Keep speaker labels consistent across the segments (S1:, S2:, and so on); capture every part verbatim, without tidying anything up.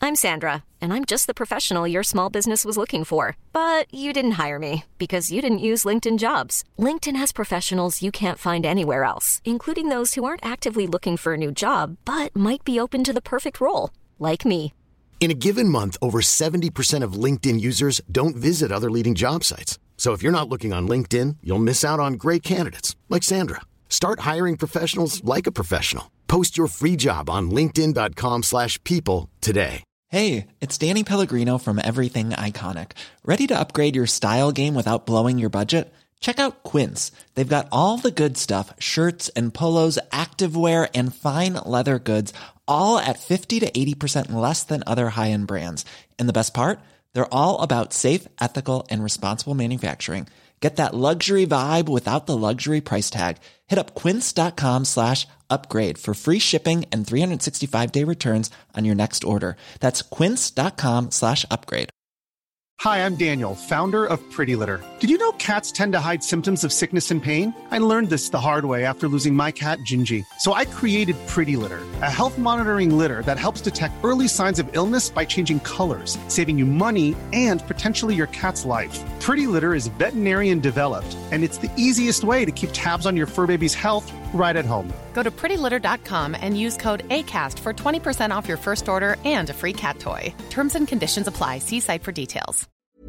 S1: I'm Sandra, and I'm just the professional your small business was looking for. But you didn't hire me because you didn't use LinkedIn Jobs. LinkedIn has professionals you can't find anywhere else, including those who aren't actively looking for a new job, but might be open to the perfect role, like me.
S2: In a given month, over seventy percent of LinkedIn users don't visit other leading job sites. So if you're not looking on LinkedIn, you'll miss out on great candidates like Sandra. Start hiring professionals like a professional. Post your free job on linkedin dot com slash people today.
S3: Hey, it's Danny Pellegrino from Everything Iconic. Ready to upgrade your style game without blowing your budget? Check out Quince. They've got all the good stuff, shirts and polos, activewear, and fine leather goods, all at fifty to eighty percent less than other high-end brands. And the best part? They're all about safe, ethical, and responsible manufacturing. Get that luxury vibe without the luxury price tag. Hit up quince.com slash upgrade for free shipping and three sixty-five day returns on your next order. That's quince.com slash upgrade.
S4: Hi, I'm Daniel, founder of Pretty Litter. Did you know cats tend to hide symptoms of sickness and pain? I learned this the hard way after losing my cat, Gingy. So I created Pretty Litter, a health monitoring litter that helps detect early signs of illness by changing colors, saving you money and potentially your cat's life. Pretty Litter is veterinarian developed, and it's the easiest way to keep tabs on your fur baby's health right at home.
S5: Go to pretty litter dot com and use code ACAST for twenty percent off your first order and a free cat toy. Terms and conditions apply. See site for details.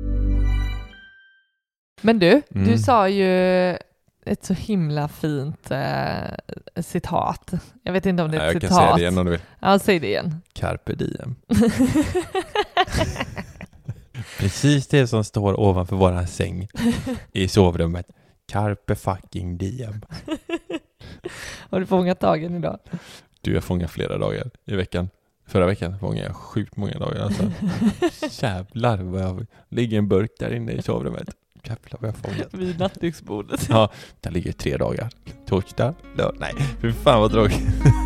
S6: Men du,
S7: Mm.
S6: du sa ju ett så himla fint eh, citat. Jag vet inte om det är ett
S7: Jag kan
S6: citat.
S7: säga det igen om du vill.
S6: Ja, säg det igen.
S7: Carpe diem. Precis det som står ovanför våran säng i sovrummet. Carpe fucking diem.
S6: Har du fångat dagen idag?
S7: Du, jag fångar flera dagar i veckan. Förra veckan fångade jag sjukt många dagar. Alltså. Jävlar vad jag ligger en burk där inne i sovrummet. Jävlar vad jag fångat.
S6: Vid nattduksbordet.
S7: Ja, där ligger tre dagar. Torsdag, lördag. Nej, för fan vad tråkigt.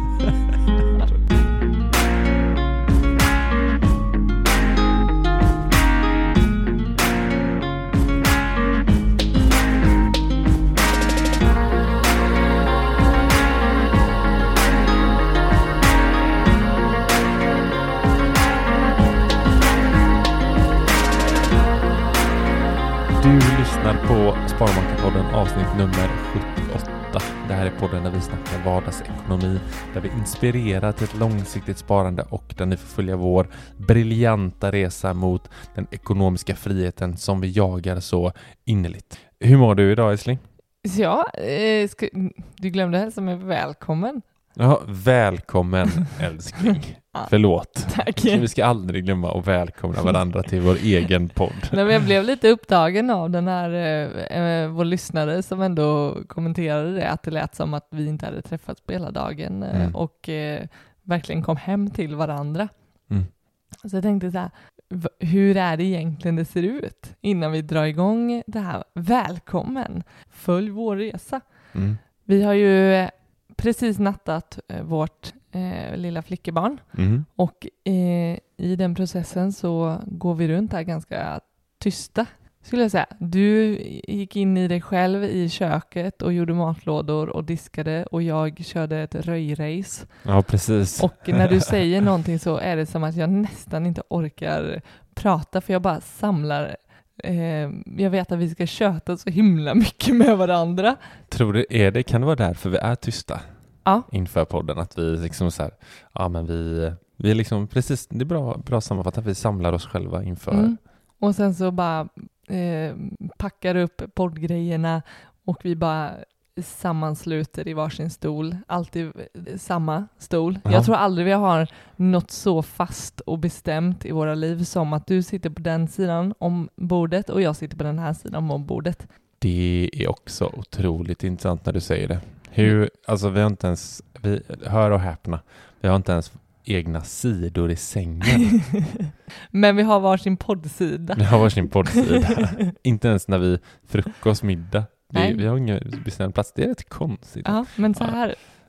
S7: Du lyssnar på Sparbankenpodden avsnitt nummer sjuttioåtta. Det här är podden där vi snackar vardagsekonomi, där vi inspirerar till ett långsiktigt sparande och där ni får följa vår briljanta resa mot den ekonomiska friheten som vi jagar så innerligt. Hur mår du idag, Esling?
S6: Ja, eh, ska, du glömde hälsa mig välkommen.
S7: Ja, välkommen älskling. Förlåt.
S6: Tack.
S7: Vi ska aldrig glömma att välkomna varandra till vår egen podd.
S6: Nej, men jag blev lite upptagen av den här eh, vår lyssnare som ändå kommenterade det, att det lät som att vi inte hade träffats på hela dagen eh,
S7: Mm.
S6: och eh, verkligen kom hem till varandra.
S7: Mm.
S6: Så jag tänkte så här, v- hur är det egentligen det ser ut innan vi drar igång det här? Välkommen, följ vår resa.
S7: Mm.
S6: Vi har ju precis nattat eh, vårt eh, lilla flickebarn.
S7: Mm.
S6: Och eh, i den processen så går vi runt här ganska tysta, skulle jag säga. Du gick in i dig själv i köket och gjorde matlådor och diskade, och jag körde ett röjrace.
S7: Ja, precis.
S6: Och när du säger någonting så är det som att jag nästan inte orkar prata, för jag bara samlar. Eh, jag vet att vi ska köta så himla mycket med varandra.
S7: Tror du, är det, kan det vara därför vi är tysta?
S6: Ja.
S7: Inför podden, att vi liksom så här, ja men vi, vi är liksom, precis, det är bra, bra sammanfattat, vi samlar oss själva inför.
S6: Mm. Och sen så bara eh, packar upp poddgrejerna och vi bara sammansluter i varsin stol. Alltid samma stol.
S7: Ja.
S6: Jag tror aldrig vi har något så fast och bestämt i våra liv som att du sitter på den sidan om bordet och jag sitter på den här sidan om bordet.
S7: Det är också otroligt intressant när du säger det. Hur, alltså vi har inte ens, vi, hör och häpna, vi har inte ens egna sidor i sängen.
S6: Men vi har varsin poddsida.
S7: Vi har varsin poddsida. Inte ens när vi frukost, middag. Det,
S6: Nej.
S7: vi har ingen bestämd plats. Det är rätt konstigt.
S6: Ja, men så här,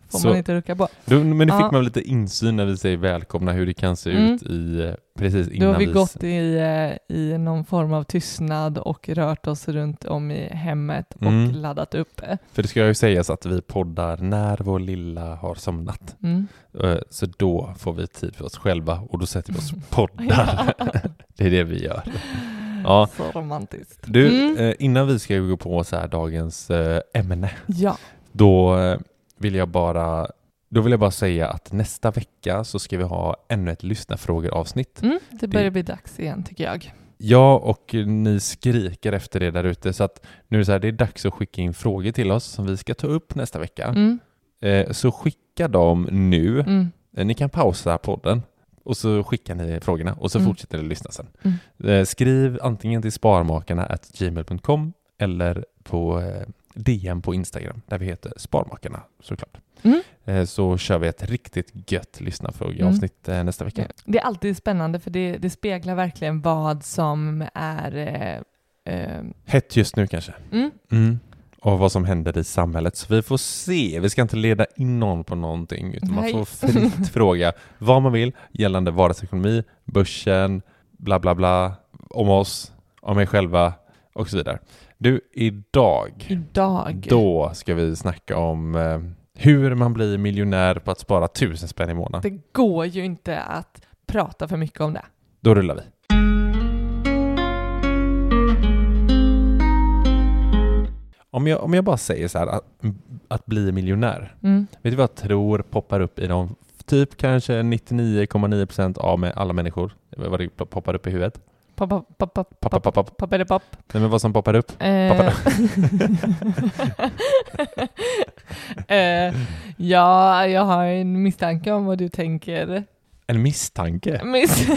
S6: får
S7: Så,
S6: man inte rucka på.
S7: Då, men nu
S6: Ja.
S7: fick man lite insyn när vi säger välkomna, hur det kan se
S6: Mm.
S7: ut i eh, precis
S6: Då
S7: innan
S6: har vi
S7: vi...
S6: gått i, eh, i någon form av tystnad och rört oss runt om i hemmet och
S7: Mm.
S6: laddat upp.
S7: För det ska ju sägas att vi poddar när vår lilla har somnat.
S6: Mm.
S7: Eh, Så då får vi tid för oss själva och då sätter vi oss och poddar. Det är det vi gör. Ja.
S6: Så romantiskt.
S7: Du,
S6: Mm.
S7: eh, innan vi ska gå på så här dagens eh, ämne,
S6: Ja.
S7: då eh, vill jag bara då vill jag bara säga att nästa vecka så ska vi ha ännu ett lyssnarfrågor-avsnitt.
S6: Mm, det börjar bli dags igen tycker jag.
S7: Ja, och ni skriker efter det där ute, så att nu är det så här, det är dags att skicka in frågor till oss som vi ska ta upp nästa vecka.
S6: Mm.
S7: Eh, så skicka dem nu.
S6: Mm.
S7: Eh, ni kan pausa podden och så skickar ni frågorna och så
S6: Mm.
S7: fortsätter ni lyssna sen.
S6: Mm.
S7: Eh, skriv antingen till sparmakarna at gmail dot com eller på eh, D M på Instagram där vi heter Sparmakarna såklart.
S6: Mm.
S7: Eh, så kör vi ett riktigt gött lyssnarfrågeavsnitt eh, nästa vecka.
S6: Det är alltid spännande för det, det speglar verkligen vad som är... Eh, eh,
S7: Hett just nu kanske.
S6: mm.
S7: Mm. Och vad som händer i samhället. Så vi får se. Vi ska inte leda in någon på någonting. Utan
S6: Nej.
S7: man får fritt fråga vad man vill gällande vardagsekonomi, börsen, bla bla bla, om oss, om mig själva och så vidare. Du, idag,
S6: Idag.
S7: då ska vi snacka om eh, hur man blir miljonär på att spara tusen spänn i månaden.
S6: Det går ju inte att prata för mycket om det.
S7: Då rullar vi. Om jag, om jag bara säger så här, att, att bli miljonär.
S6: Mm.
S7: Vet du vad jag tror poppar upp i de typ kanske nittionio komma nio procent av med alla människor? Vad det poppar upp i huvudet?
S6: Pop, pop, pop, pop,
S7: Pop, pop, pop, pop.
S6: pop, pop, pop.
S7: Nej, men vad som poppar upp?
S6: Eh,
S7: Poppar
S6: eh, ja, jag har en misstanke om vad du tänker.
S7: En misstanke?
S6: Miss-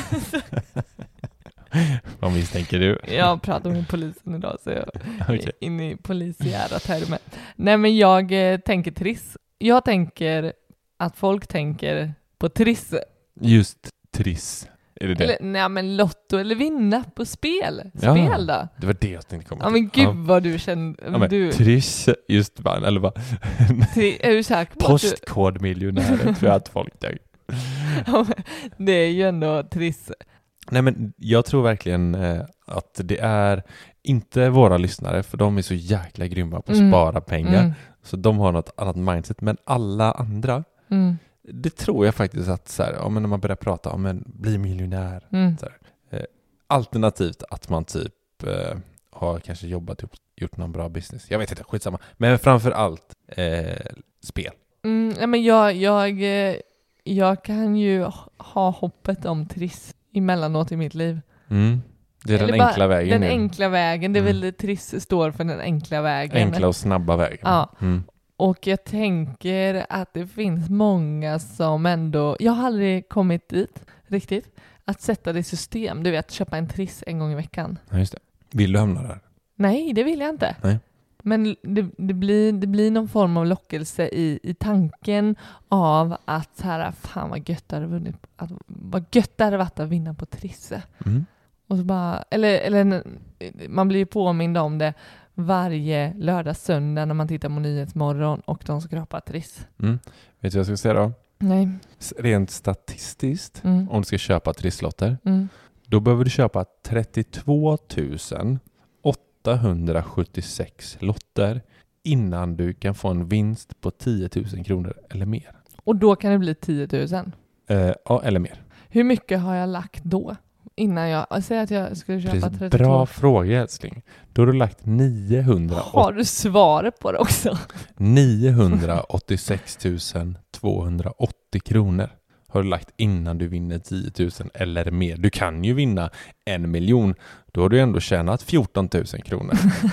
S7: Vad misstänker du?
S6: jag pratar med polisen idag så jag
S7: Okej.
S6: är inne i polisiära termer. Nej men jag eh, tänker triss. Jag tänker att folk tänker på triss.
S7: Just triss. Är det det?
S6: Eller, nej men lotto eller vinna på spel.
S7: Ja.
S6: Spel då.
S7: Det var det jag tänkte komma
S6: Ja men gud
S7: Ja.
S6: vad du kände.
S7: Ja, men,
S6: du,
S7: triss, just bara, eller vad?
S6: tri, är du säker på att du,
S7: Postkodmiljonärer tror jag att folk tänker.
S6: ja, men det är ju ändå triss.
S7: Nej, men jag tror verkligen eh, att det är inte våra lyssnare, för de är så jäkla grymma på att
S6: Mm.
S7: spara pengar.
S6: Mm.
S7: Så de har något annat mindset. Men alla andra,
S6: Mm.
S7: det tror jag faktiskt att så här, ja, men när man börjar prata om en bli miljonär.
S6: Mm.
S7: Så här, eh, alternativt att man typ eh, har kanske jobbat upp, gjort någon bra business. Jag vet inte, skitsamma. Men framför allt eh, spel.
S6: Mm, ja, men jag, jag, eh, jag kan ju ha hoppet om triss emellanåt i mitt liv.
S7: Mm. Det är
S6: Eller
S7: den
S6: bara
S7: enkla vägen.
S6: Den
S7: nu.
S6: enkla vägen, det är
S7: Mm.
S6: väl triss står för den enkla vägen.
S7: Enkla och snabba vägen.
S6: Ja.
S7: Mm.
S6: Och jag tänker att det finns många som ändå, jag har aldrig kommit dit riktigt, att sätta det i system. Du vet, köpa en triss en gång i veckan.
S7: Ja, just det. Vill du hamna där?
S6: Nej, det vill jag inte.
S7: Nej.
S6: Men det, det, blir, det blir någon form av lockelse i, i tanken av att så här, fan vad gött det hade vunnit, att, vad gött det hade varit att vinna på trisse.
S7: Mm. Och
S6: Och så bara, eller, eller man blir ju påmind om det varje lördag, söndag när man tittar på Nyhetsmorgon och de skrapar triss.
S7: Mm. Vet du vad jag ska säga då?
S6: Nej.
S7: S- Rent statistiskt,
S6: Mm.
S7: om du ska köpa trisslotter,
S6: Mm.
S7: då behöver du köpa trettiotvå tusen åttahundrasjuttiosex lotter innan du kan få en vinst på tio tusen kronor eller mer.
S6: Och då kan det bli tio tusen.
S7: Eh, ja, eller mer.
S6: Hur mycket har jag lagt då? Innan jag, säg att jag skulle köpa
S7: Precis.
S6: trettiotvå.
S7: Bra fråga, älskling. Då har du lagt niohundraåttio
S6: Har du svaret på det också?
S7: niohundraåttiosex tusen tvåhundraåttio kronor har du lagt innan du vinner tio tusen eller mer. Du kan ju vinna en miljon. Då har du ändå tjänat fjorton tusen kronor.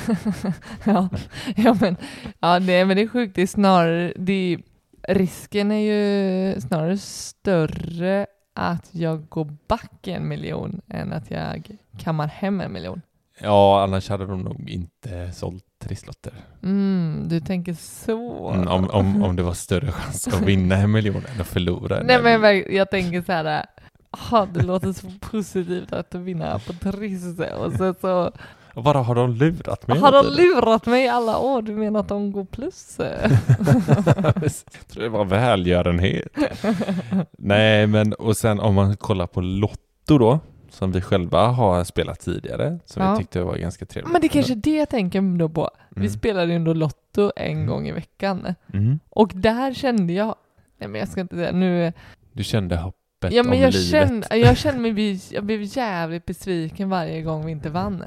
S6: ja, ja, men, ja det, men det är sjukt. Det är snarare, det är, risken är ju snarare större att jag går back en miljon än att jag kammar hem en miljon.
S7: Ja, annars hade de nog inte sålt trisslotter.
S6: Mm, du tänker så.
S7: Mm, om, om, om det var större chans att vinna en miljon än att förlora en.
S6: Nej, men jag- jag tänker så här, Ja, det låter så positivt att vinna på Triss. Och sen så...
S7: Bara har de lurat mig?
S6: Har de lurat mig i alla år? Du menar att de går plus?
S7: Jag tror det var välgörenhet. Nej, men och sen om man kollar på Lotto då, som vi själva har spelat tidigare, som
S6: ja.
S7: vi tyckte var ganska trevligt.
S6: Men det är kanske det jag tänker då på. Vi
S7: mm.
S6: spelade ju ändå Lotto en
S7: mm.
S6: gång i veckan.
S7: Mm.
S6: Och där kände jag... Nej, men jag ska inte säga nu...
S7: Du kände hoppet
S6: ja, men
S7: om
S6: jag
S7: livet.
S6: Kände, jag kände mig... Jag blev jävligt besviken varje gång vi inte vann.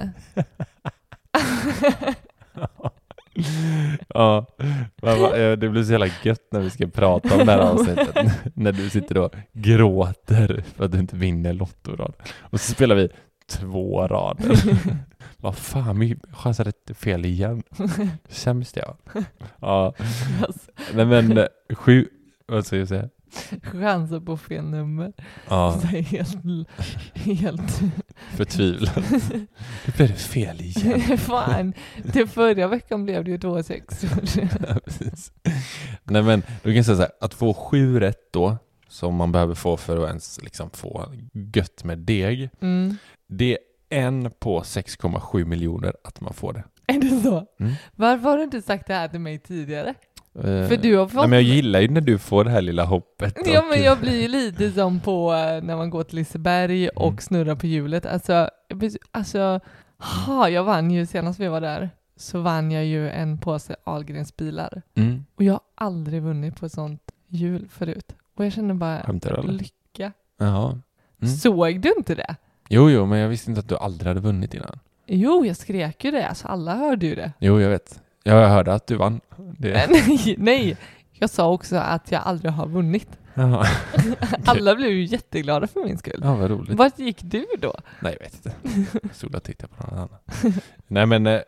S7: Ja, det blir så jävla gött när vi ska prata om det här avsnittet. När du sitter och gråter för att du inte vinner Lotto-rad. Och så spelar vi två rader. Vad fan, vi chansade fel igen. Sämst jag. Ja. Nej men, sju... Vad ska jag säga?
S6: Chanser på fel nummer.
S7: Ja.
S6: Så helt... helt...
S7: Förtvivlat. Det blev det fel igen.
S6: Fan, det förra veckan blev det ju två sex.
S7: Ja, precis. Nej men, då kan jag säga så här, att få sju rätt då, som man behöver få för att ens liksom få gött med deg, mm. det är en på sex komma sju miljoner att man får det.
S6: Är det så?
S7: Mm.
S6: Varför har du inte sagt det här till mig tidigare?
S7: Uh,
S6: för du har fått...
S7: Nej, men jag gillar ju när du får det här lilla hoppet.
S6: Ja,
S7: och...
S6: men jag blir ju lite som på när man går till Liseberg och mm. snurrar på hjulet. Alltså, alltså ha, jag vann ju senast vi var där, så vann jag ju en påse Ahlgrens bilar. Mm. Och jag har aldrig vunnit på ett sånt hjul förut. Och jag känner bara lycka.
S7: Jaha. Mm.
S6: Såg du inte det?
S7: Jo, jo, men jag visste inte att du aldrig hade vunnit innan.
S6: Jo, jag skrek ju det. Alltså, alla hörde ju det.
S7: Jo, jag vet. Jag hörde att du vann. Det...
S6: nej, nej, jag sa också att jag aldrig har vunnit.
S7: Jaha.
S6: Alla blev ju jätteglada för min skull.
S7: Ja, vad roligt.
S6: Vart gick du då?
S7: Nej, jag vet inte. Jag stod och tittade på någon annan. Nej, men, äh,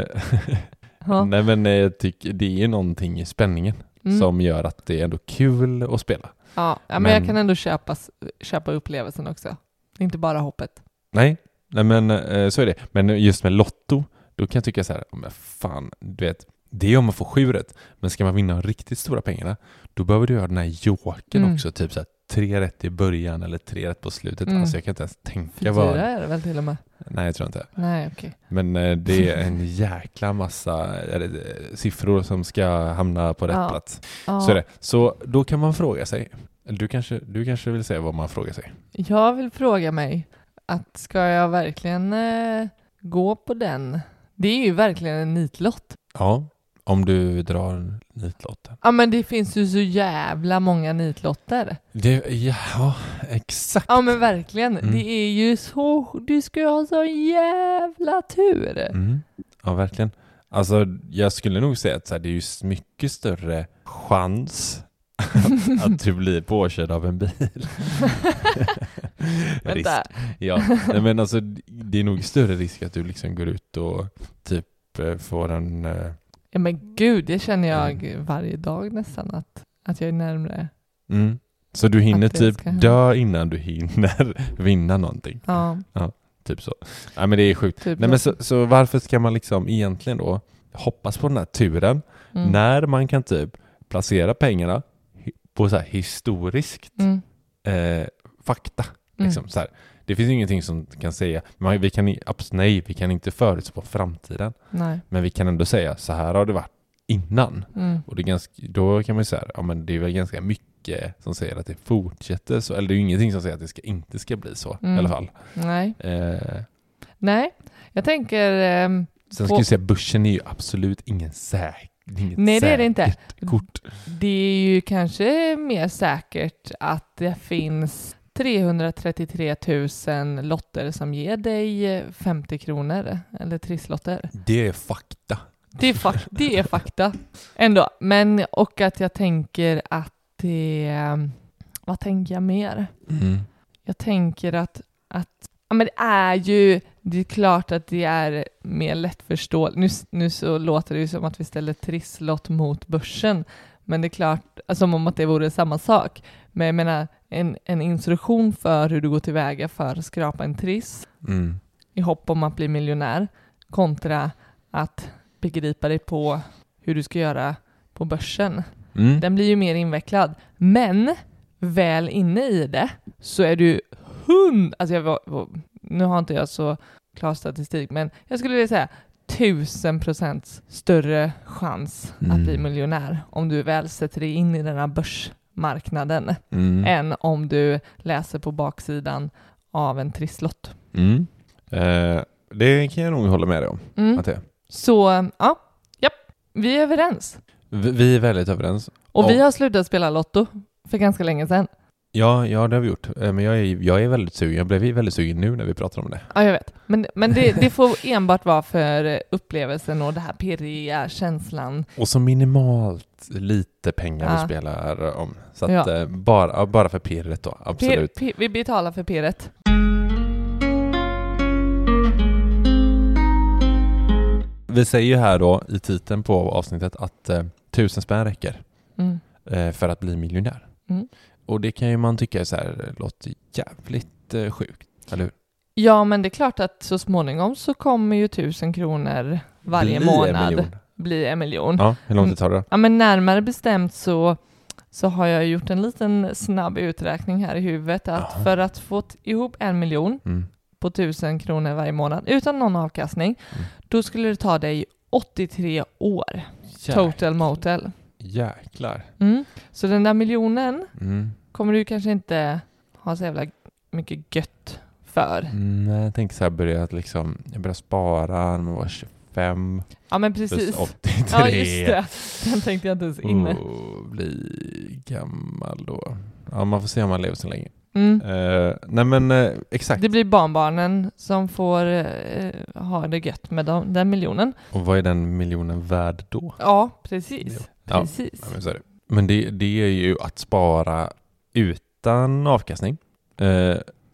S7: nej, men jag tycker det är ju någonting i spänningen mm. som gör att det är ändå kul att spela.
S6: Ja, ja men, men jag kan ändå köpa, köpa upplevelsen också. Inte bara hoppet.
S7: Nej, nej men äh, så är det. Men just med Lotto, då kan jag tycka så här, men fan, du vet, det är om man får sju rätt. Men ska man vinna de riktigt stora pengarna, då behöver du göra den här joken mm. också. Typ så här, tre rätt i början eller tre rätt på slutet. Mm. Alltså jag kan inte ens tänka vad...
S6: Fyra är det väl till och med?
S7: Nej, jag tror inte.
S6: Nej, okej.
S7: Okay. Men eh, det är en jäkla massa äh, siffror som ska hamna på rätt ja. plats. Ja. Så är det. Så då kan man fråga sig. Du kanske, du kanske vill säga vad man frågar sig? Jag
S6: vill fråga mig att ska jag verkligen eh, gå på den? Det är ju verkligen en nitlott.
S7: Ja, om du drar nitlotten.
S6: Ja, men det finns ju så jävla många nitlotter.
S7: Det, ja, exakt.
S6: Ja, men verkligen. Mm. Det är ju så... Du ska ju ha så jävla tur.
S7: Mm. Ja, verkligen. Alltså, jag skulle nog säga att så här, det är ju mycket större chans att, att du blir påkörd av en bil.
S6: Vänta.
S7: Ja, men alltså det är nog större risk att du liksom går ut och typ får en...
S6: Ja, men gud, det känner jag mm. varje dag nästan att, att jag är närmare.
S7: Mm. Så du hinner typ dö innan du hinner vinna någonting.
S6: Ja.
S7: Ja, typ så. Nej, men det är sjukt. Typ Nej, men så, så varför ska man liksom egentligen då hoppas på den här turen mm. när man kan typ placera pengarna på så här historiskt mm. eh, fakta. Liksom, mm. så här. Det finns ingenting som kan säga, men vi kan, nej, vi kan inte förutspå framtiden.
S6: Nej.
S7: Men vi kan ändå säga, så här har det varit innan. Mm. Och det är ganska, då kan man ju säga, ja, men det är väl ganska mycket som säger att det fortsätter så. Eller det är ju ingenting som säger att det ska, inte ska bli så mm. i alla fall.
S6: Nej.
S7: Eh.
S6: Nej, jag tänker... Eh,
S7: Sen ska jag säga, börsen är ju absolut ingen säker.
S6: Nej, det är det inte.
S7: Kort.
S6: Det är ju kanske mer säkert att det finns trehundratrettiotre tusen lotter som ger dig femtio kronor eller trisslotter.
S7: Det är fakta.
S6: Det är, fak- det är fakta ändå. Men och att jag tänker att det... Vad tänker jag mer?
S7: Mm.
S6: Jag tänker att, att ja, men det är ju... Det är klart att det är mer lättförståeligt. Nu, nu så låter det ju som att vi ställer trisslott mot börsen. Men det är klart, alltså, som om att det vore samma sak. Men jag menar, en, en instruktion för hur du går tillväga för att skrapa en triss
S7: mm.
S6: i hopp om att bli miljonär kontra att begripa dig på hur du ska göra på börsen.
S7: Mm.
S6: Den blir ju mer invecklad. Men väl inne i det så är du hund, alltså jag var, var, nu har inte jag så klar statistik, men jag skulle vilja säga tusen procent större chans mm. att bli miljonär om du väl sätter dig in i den här börsmarknaden mm. än om du läser på baksidan av en trisslott.
S7: Mm. Eh, det kan jag nog hålla med dig om.
S6: Mm.
S7: Att det.
S6: Så ja, japp, vi är överens.
S7: Vi, vi är väldigt överens.
S6: Och, och vi har slutat spela lotto för ganska länge sedan.
S7: Ja, ja, det har vi gjort. Men jag är, jag är väldigt sugen. Jag blev väldigt sugen nu när vi pratar om det.
S6: Ja, jag vet. Men, men det, det får enbart vara för upplevelsen och det här pirriga känslan.
S7: Och så minimalt lite pengar
S6: ja.
S7: vi spelar om. Så att
S6: ja.
S7: bara, bara för pirret då, absolut.
S6: Pir, pir, vi betalar för pirret.
S7: Vi säger ju här då i titeln på avsnittet att eh, tusen spänn räcker
S6: mm.
S7: eh, för att bli miljonär.
S6: Mm.
S7: Och det kan ju man tycka så här, låter jävligt eh, sjukt, eller hur?
S6: Ja, men det är klart att så småningom så kommer ju tusen kronor varje
S7: bli
S6: månad
S7: en
S6: bli en miljon.
S7: Ja, hur lång tid tar det?
S6: Ja, men närmare bestämt så, så har jag gjort en liten snabb uträkning här i huvudet att Aha. för att få ihop en miljon mm. på tusen kronor varje månad utan någon avkastning, mm. då skulle det ta dig åttiotre år. Jäklar. Total motel.
S7: Jäklar.
S6: Mm. Så den där miljonen
S7: mm.
S6: kommer du kanske inte ha så jävla mycket gött för.
S7: Mm, jag tänker så här, börja att liksom, jag börjar spara när man var tjugofem.
S6: Ja, men precis.
S7: åttiotre.
S6: Ja, just det. Den tänkte jag inte ens inne.
S7: Och bli gammal då. Ja, man får se om man lever så länge.
S6: Mm.
S7: Uh, nej men uh, exakt.
S6: Det blir barnbarnen som får uh, ha det gött med dem, den miljonen.
S7: Och vad är den miljonen värd då?
S6: Ja, precis.
S7: Ja.
S6: precis.
S7: Ja, men så är det. Men det, det är ju att spara utan avkastning. Uh,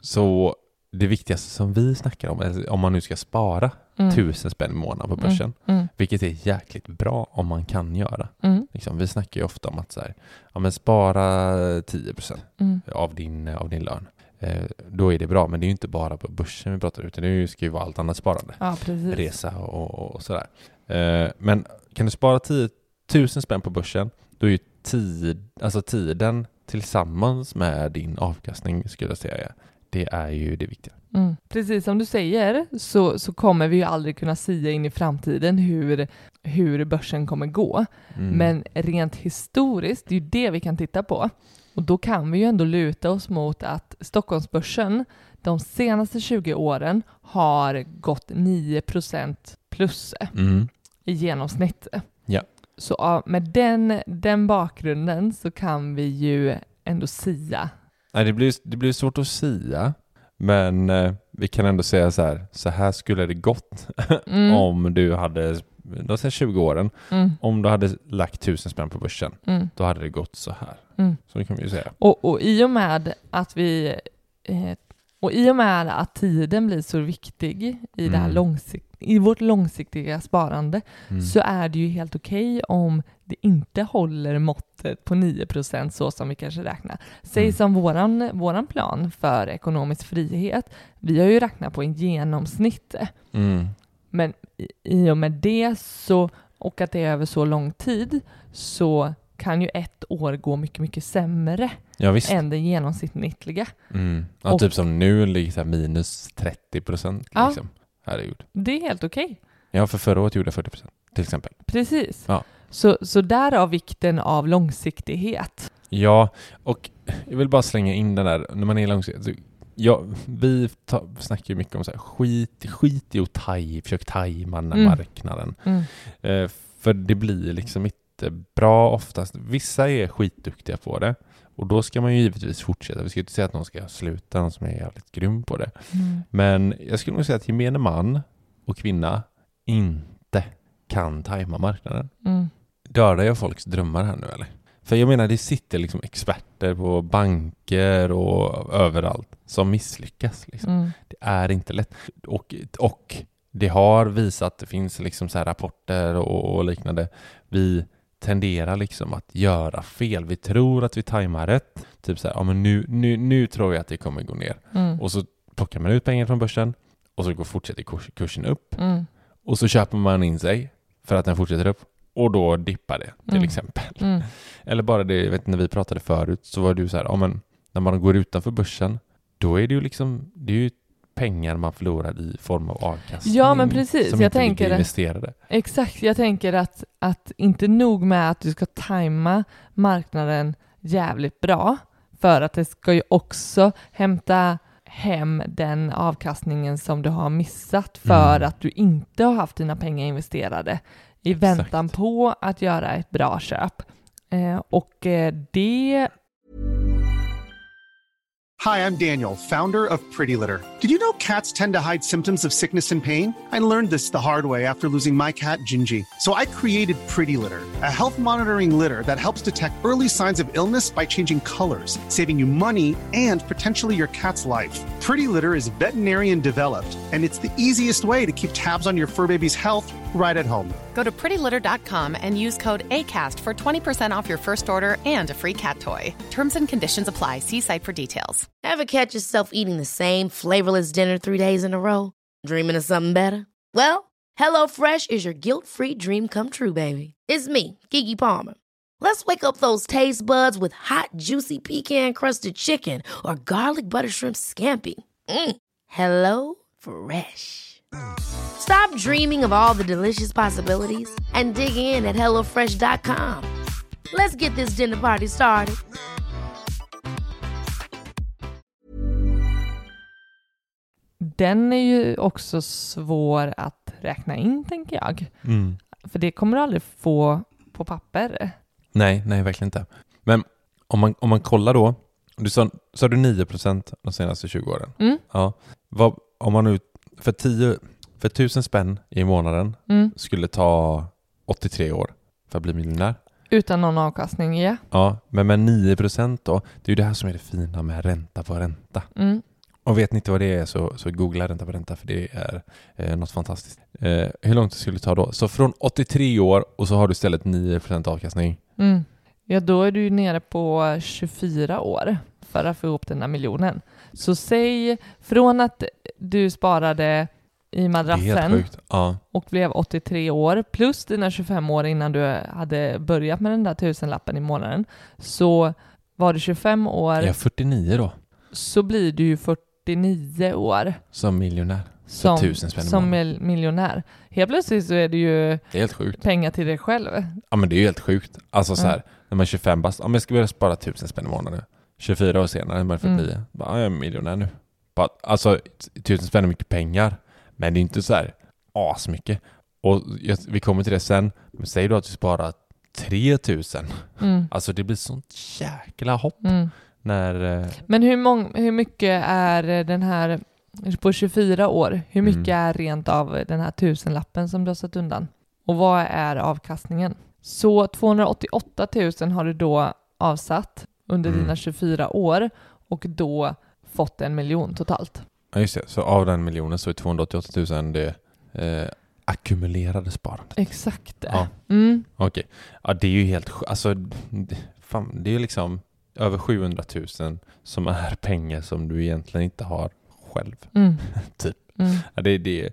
S7: så det viktigaste som vi snackar om, är om man nu ska spara mm. tusen spänn i månaden på börsen, mm. Mm. vilket är jäkligt bra om man kan göra. Mm. Liksom, vi snackar ju ofta om att så här, ja, men spara tio procent mm. av, din, av din lön. Eh, då är det bra, men det är ju inte bara på börsen vi pratar, utan det ska ju vara allt annat sparande.
S6: Ja, precis.
S7: Resa och, och sådär. Eh, men kan du spara tio tusen spänn på börsen, då är ju tid, alltså tiden tillsammans med din avkastning, skulle jag säga, det är ju det viktiga.
S6: Mm. Precis som du säger så, så kommer vi ju aldrig kunna sia in i framtiden hur, hur börsen kommer gå. Mm. Men rent historiskt, det är ju det vi kan titta på. Och då kan vi ju ändå luta oss mot att Stockholmsbörsen de senaste tjugo åren har gått nio procent plus mm. i genomsnitt.
S7: Ja.
S6: Så med den, den bakgrunden så kan vi ju ändå sia.
S7: Nej, det blir, det blir svårt att sia, men eh, vi kan ändå säga så här, så här skulle det gått mm. om du hade, de senaste tjugo åren, mm. om du hade lagt tusen spänn på börsen, mm. då hade det gått så här. Mm. Så det kan vi ju säga.
S6: Och, och i och med att vi, eh, och i och med att tiden blir så viktig i, mm. det här långsikt, i vårt långsiktiga sparande, mm. så är det ju helt okej om det inte håller måttet på nio procent så som vi kanske räknar. Säg mm. som våran, våran plan för ekonomisk frihet. Vi har ju räknat på en genomsnitt. Mm. Men i, i och med det så, och att det är över så lång tid, så kan ju ett år gå mycket, mycket sämre
S7: ja,
S6: än det genomsnittliga.
S7: Mm. Ja, och, typ som nu ligger så här minus trettio procent.
S6: Ja,
S7: liksom. Herregud.
S6: Det är helt okej. Okay.
S7: Ja, för förra året gjorde jag fyrtio procent till exempel.
S6: Precis.
S7: Ja.
S6: Så, så därav vikten av långsiktighet.
S7: Ja, och jag vill bara slänga in den där, när man är långsiktig. Ja, vi ta, snackar ju mycket om så här, skit, skit i att taj, försök tajma den här mm. marknaden. Mm. Eh, för det blir liksom inte bra oftast. Vissa är skitduktiga på det. Och då ska man ju givetvis fortsätta. Vi ska inte säga att någon ska sluta, någon som är jävligt grym på det. Mm. Men jag skulle nog säga att gemene man och kvinna inte kan tajma marknaden. Mm. Dödar jag folks drömmar här nu, eller? För jag menar, det sitter liksom experter på banker och överallt som misslyckas. Liksom. Mm. Det är inte lätt. Och, och det har visat att det finns liksom så här rapporter och, och liknande. Vi tenderar liksom att göra fel. Vi tror att vi tajmar rätt. Typ så här, ja men nu, nu, nu tror jag att det kommer gå ner. Mm. Och så plockar man ut pengar från börsen och så går fortsätter kurs, kursen upp. Mm. Och så köper man in sig för att den fortsätter upp. Och då dippar det till mm. exempel. Mm. Eller bara det, jag vet när vi pratade förut så var du så här, ja men när man går utanför börsen, då är det ju liksom, det är ju pengar man förlorar i form av avkastning.
S6: Ja, men precis.
S7: Som
S6: jag
S7: inte
S6: tänker
S7: ligger investerade.
S6: Exakt, jag tänker att, att inte nog med att du ska tajma marknaden jävligt bra, för att det ska ju också hämta hem den avkastningen som du har missat för
S7: Mm.
S6: att du inte har haft dina pengar investerade i
S7: Exakt.
S6: väntan på att göra ett bra köp. Eh, och eh, det...
S4: Hi, I'm Daniel, founder of Pretty Litter. Did you know cats tend to hide symptoms of sickness and pain? I learned this the hard way after losing my cat, Gingy. So I created Pretty Litter, a health monitoring litter that helps detect early signs of illness by changing colors, saving you money and potentially your cat's life. Pretty Litter is veterinarian developed, and it's the easiest way to keep tabs on your fur baby's health right at home.
S5: Go to pretty litter dot com and use code ACAST for twenty percent off your first order and a free cat toy. Terms and conditions apply. See site for details.
S8: Ever catch yourself eating the same flavorless dinner three days in a row? Dreaming of something better? Well, HelloFresh is your guilt-free dream come true, baby. It's me, Keke Palmer. Let's wake up those taste buds with hot, juicy pecan-crusted chicken or garlic butter shrimp scampi. Mm. Hello Fresh. Stop dreaming of all the delicious possibilities and dig in at hello fresh dot com. Let's get this dinner party started.
S6: Den är ju också svår att räkna in, tänker jag.
S7: Mm.
S6: För det kommer du aldrig få på papper.
S7: Nej, nej, verkligen inte. Men om man, om man kollar då, du sa, sa du nio procent de senaste tjugo åren.
S6: Mm.
S7: Ja. Vad, om man nu för tio, för tusen spänn i månaden
S6: Mm.
S7: skulle ta åttiotre år för att bli miljonär.
S6: Utan någon avkastning, ja.
S7: Ja, men med nio procent då, det är ju det här som är det fina med ränta på ränta.
S6: Mm.
S7: Och vet ni inte vad det är, så, så googla ränta på ränta, för det är eh, något fantastiskt. Eh, hur långt det skulle ta då? Så från åttiotre år och så har du istället nio procent avkastning.
S6: Mm. Ja, då är du ju nere på tjugofyra år för att få ihop den här miljonen. Så säg från att du sparade i
S7: Det är helt
S6: madrassen
S7: sjukt. Ja.
S6: och blev åttiotre år plus dina tjugofem år innan du hade börjat med den där tusenlappen i månaden, så var du tjugofem år,
S7: Jag är fyrtionio då,
S6: så blir du ju fyrtionio år
S7: som miljonär.
S6: som,
S7: tusen spänn i
S6: som
S7: månaden.
S6: mil- miljonär. Helt plötsligt så är det ju
S7: Det är helt sjukt.
S6: pengar till dig själv.
S7: Ja, men det är ju helt sjukt. Alltså så här,
S6: Mm.
S7: när man är tjugofem bast, ja, men jag ska börja spara tusen spänn i månaden. tjugofyra år senare, när man är fyrtionio.
S6: Mm.
S7: Bara, ja, jag är miljonär nu. Bara, alltså, tusen spänn är mycket pengar. Men det är inte så här asmycket. Och jag, vi kommer till det sen. Men säg då att du sparar tre tusen.
S6: Mm.
S7: Alltså det blir sånt jäkla hopp.
S6: Mm.
S7: När, eh,
S6: Men hur, mång, hur mycket är den här, på tjugofyra år, hur mycket
S7: Mm.
S6: är rent av den här tusenlappen som du har satt undan? Och vad är avkastningen? Så tvåhundraåttioåtta tusen har du då avsatt under
S7: Mm.
S6: dina tjugofyra år och då fått en miljon totalt.
S7: ja just det, så av den miljonen så är tvåhundraåttioåtta tusen det eh, ackumulerade sparandet.
S6: Exakt det.
S7: Ja.
S6: Mm.
S7: Okej. Ja, det är ju helt sj- alltså det, fan, det är ju liksom över sjuhundratusen som är pengar som du egentligen inte har själv.
S6: Mm.
S7: Typ.
S6: Mm.
S7: Ja, det, det,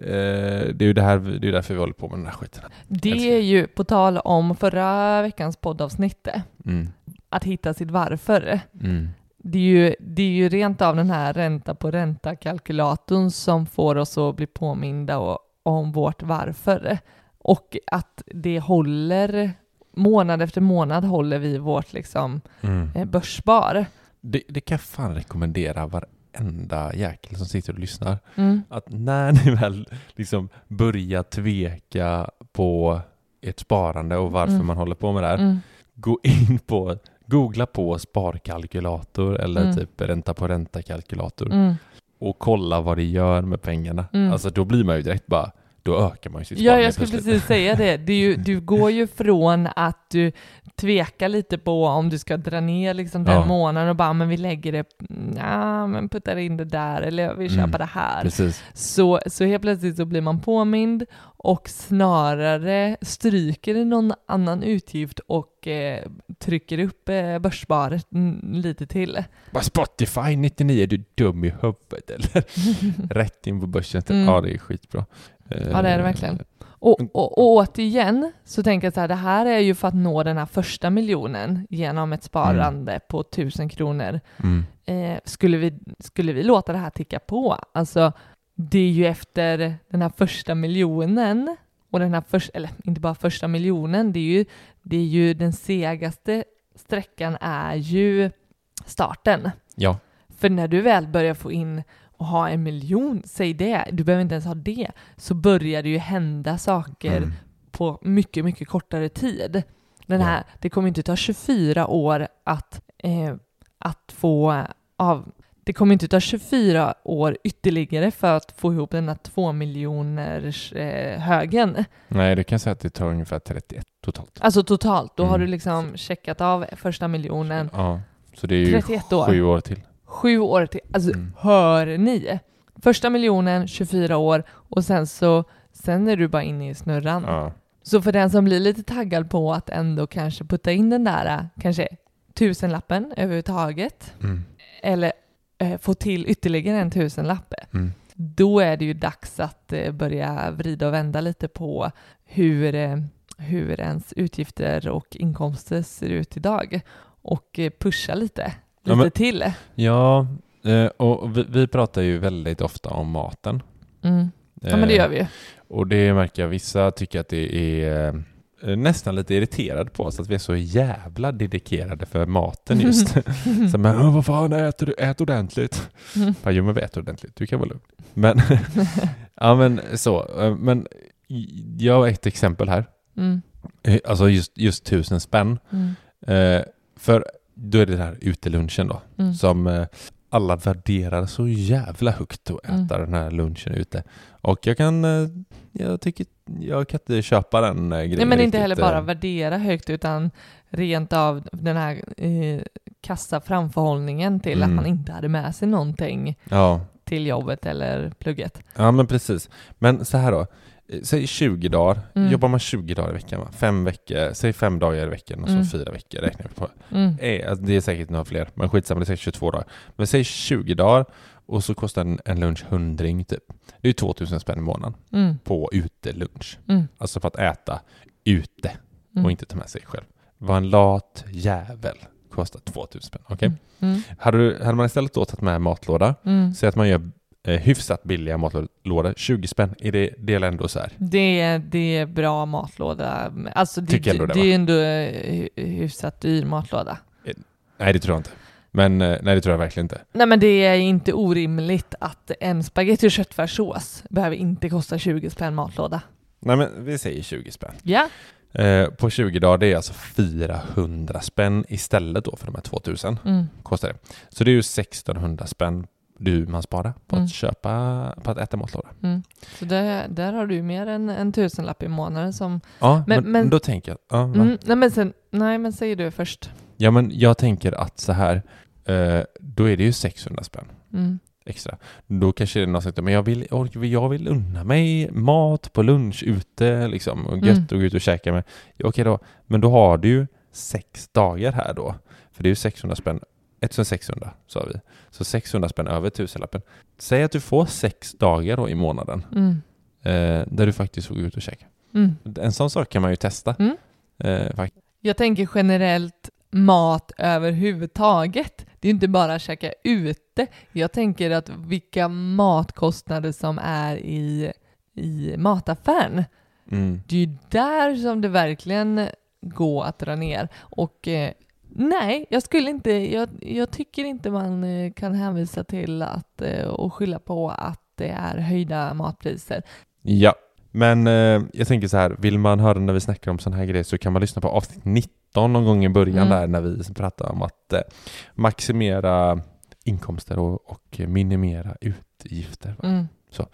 S7: eh, det är ju det här, det är därför vi håller på med den här skiten.
S6: Det
S7: Älskar.
S6: är ju på tal om förra veckans poddavsnitt,
S7: Mm.
S6: att hitta sitt varför.
S7: Mm.
S6: Det är, ju, det är ju rent av den här ränta på ränta-kalkylatorn som får oss att bli påminda och, om vårt varför. Och att det håller, månad efter månad håller vi vårt liksom,
S7: Mm.
S6: eh, börsspar.
S7: Det, det kan jag fan rekommendera varenda jäkel som sitter och lyssnar.
S6: Mm.
S7: Att när ni väl liksom börjar tveka på ert sparande och varför
S6: Mm.
S7: man håller på med det här,
S6: Mm.
S7: gå in på, googla på sparkalkylator eller
S6: Mm.
S7: typ ränta på ränta-kalkylator
S6: Mm.
S7: och kolla vad det gör med pengarna.
S6: Mm.
S7: Alltså då blir man ju direkt bara, då ökar man ju sitt
S6: Ja,
S7: sparande
S6: jag skulle
S7: plötsligt.
S6: precis säga det. Du, är ju- du går ju från att du tvekar lite på om du ska dra ner liksom den
S7: Ja.
S6: månaden och bara, men vi lägger det, ja, men puttar in det där eller vi köper
S7: Mm.
S6: det här.
S7: Precis.
S6: Så, så helt plötsligt så blir man påmind och snarare stryker i någon annan utgift och eh, trycker upp eh, börssparet mm, lite till.
S7: Bara Spotify nittionio, är du dum i huvudet eller? Rätt in på börsen.
S6: Mm.
S7: Ja, det är skitbra.
S6: Ja, det är det verkligen. Och, och, och återigen så tänker jag så här, det här är ju för att nå den här första miljonen genom ett sparande mm. på tusen kronor.
S7: Mm.
S6: Eh, skulle, vi, skulle vi låta det här ticka på? Alltså, det är ju efter den här första miljonen och den här första, eller inte bara första miljonen, det är ju, det är ju den segaste sträckan är ju starten.
S7: Ja.
S6: För när du väl börjar få in och ha en miljon, säg det, du behöver inte ens ha det, så börjar det ju hända saker mm. på mycket, mycket kortare tid. Den här, ja. Det kommer inte ta tjugofyra år att, eh, att få av, det kommer inte ta tjugofyra år ytterligare för att få ihop den här två miljoners eh, högen.
S7: Nej, du kan säga att det tar ungefär trettioett totalt.
S6: Alltså totalt, då
S7: mm.
S6: har du liksom checkat av första miljonen.
S7: Ja, så det är ju
S6: trettioett år.
S7: sju år till.
S6: Sju år till. Alltså, mm. hör ni? Första miljonen, tjugofyra år och sen så sen är du bara inne i snurran.
S7: Ja.
S6: Så för den som blir lite taggad på att ändå kanske putta in den där kanske tusenlappen överhuvudtaget
S7: mm.
S6: eller eh, få till ytterligare en tusenlapp.
S7: Mm.
S6: Då är det ju dags att eh, börja vrida och vända lite på hur, eh, hur ens utgifter och inkomster ser ut idag och eh, pusha lite. Lite
S7: ja, men,
S6: till.
S7: Ja, och vi, vi pratar ju väldigt ofta om maten.
S6: Mm. Ja, men det gör vi ju.
S7: Och det märker jag, vissa tycker att det är nästan lite irriterad på oss att vi är så jävla dedikerade för maten just. Så men, vad fan äter du? Ät ordentligt. Mm. Ja, jo, men vi äter ordentligt. Du kan vara lugn. Men, ja, men så. Men jag har ett exempel här.
S6: Mm.
S7: Alltså just, just tusen spänn.
S6: Mm.
S7: Eh, för då är det här utelunchen då.
S6: Mm.
S7: Som eh, alla värderar så jävla högt att äta
S6: Mm.
S7: den här lunchen ute. Och jag kan, eh, jag tycker, jag kan inte köpa den eh, grejen.
S6: Nej, men inte
S7: riktigt,
S6: heller bara
S7: eh.
S6: värdera högt utan rent av den här eh, kassa framförhållningen till
S7: Mm.
S6: att man inte hade med sig någonting
S7: Ja.
S6: till jobbet eller plugget.
S7: Ja, men precis. Men så här då. Säg tjugo dagar.
S6: Mm.
S7: Jobbar man tjugo dagar i veckan, va? Fem veckor. Säg fem dagar i veckan och så
S6: Mm.
S7: fyra veckor räknar vi på.
S6: Mm.
S7: Eh, alltså det är säkert några fler. Men skitsamma, det är säkert tjugotvå dagar. Men säg tjugo dagar och så kostar en, en lunch hundring typ. Det är ju tvåtusen spänn i månaden
S6: Mm.
S7: på utelunch.
S6: Mm.
S7: Alltså för att äta ute
S6: Mm.
S7: och inte ta med sig själv. Vad en lat jävel kostar tvåtusen spänn. Okej? Okay?
S6: Mm.
S7: Hade, du, hade man istället då tagit med matlåda,
S6: Mm.
S7: så att man gör eh, hyfsat billiga matlådor, tjugo spänn, är det, det är ändå så här?
S6: Det är, det är bra matlåda. Alltså det,
S7: Tycker ändå
S6: det,
S7: det,
S6: det är ändå eh, hyfsat dyr matlåda.
S7: Eh, nej, det tror jag inte. Men eh, nej, det tror jag verkligen inte.
S6: Nej, men det är inte orimligt att en spaghetti och köttfärssås behöver inte kosta tjugo spänn matlåda.
S7: Nej, men vi säger tjugo spänn.
S6: Ja.
S7: Eh, på tjugo dagar, det är alltså fyrahundra spänn istället då för de här tvåtusen.
S6: Mm.
S7: Kostar det. Så det är ju sextonhundra spänn du man sparar på
S6: Mm.
S7: att köpa, på att äta matlåda.
S6: Mm. Så där, där har du mer än en tusenlapp i månaden som...
S7: Ja, men,
S6: Men-
S7: men,
S6: men-
S7: då tänker jag... Ja, va?
S6: Mm, nej, men sen, nej, men säger du först.
S7: ja, men jag tänker att så här, eh, då är det ju sexhundra spänn
S6: Mm.
S7: extra. Då kanske det är någon som säger, men jag vill, or- jag vill unna mig mat på lunch ute liksom, och gött
S6: Mm.
S7: och gå ut och käka med. Ja, okej då, men då har du ju sex dagar här då. För det är ju sexhundra spänn, sexhundra sa vi. Så sexhundra spänn över tusenlappen. Säg att du får sex dagar då i månaden
S6: Mm.
S7: eh, där du faktiskt får gå ut och käka.
S6: Mm.
S7: En sån sak kan man ju testa.
S6: Mm.
S7: Eh, faktiskt.
S6: Jag tänker generellt mat överhuvudtaget. Det är ju inte bara att käka ute. Jag tänker att vilka matkostnader som är i, i mataffären.
S7: Mm.
S6: Det är ju där som det verkligen går att dra ner. Och eh, nej, jag skulle inte, jag, jag tycker inte man eh, kan hänvisa till att eh, och skylla på att det är höjda matpriser.
S7: Ja, men eh, jag tänker så här, vill man höra när vi snackar om sån här grejer så kan man lyssna på avsnitt nitton någon gång i början
S6: Mm.
S7: där när vi pratar om att eh, maximera inkomster och, och minimera utgifter. va?
S6: Mm.
S7: Så.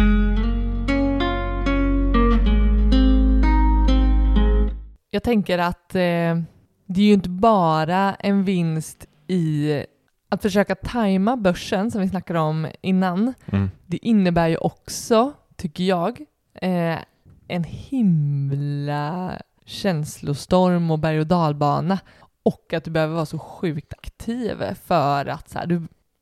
S6: Jag tänker att eh, det är ju inte bara en vinst i att försöka tajma börsen som vi snackade om innan.
S7: Mm.
S6: Det innebär ju också, tycker jag, eh, en himla känslostorm och berg- och dalbana. Och att du behöver vara så sjukt aktiv för att så här, du,